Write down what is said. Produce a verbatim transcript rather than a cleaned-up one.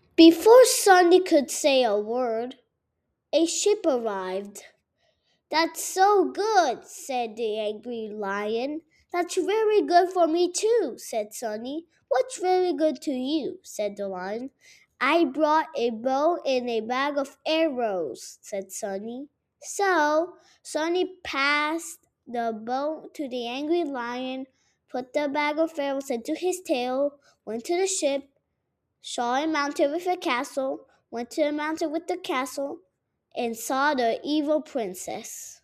Before Sunny could say a word, a ship arrived. That's so good, said the angry lion. That's very good for me too, said Sunny. What's very good to you? Said the lion. I brought a bow and a bag of arrows, said Sunny. So Sunny passed the bow to the angry lion, put the bag of arrows into his tail, went to the ship, saw a mountain with a castle, went to the mountain with the castle, and saw the evil princess.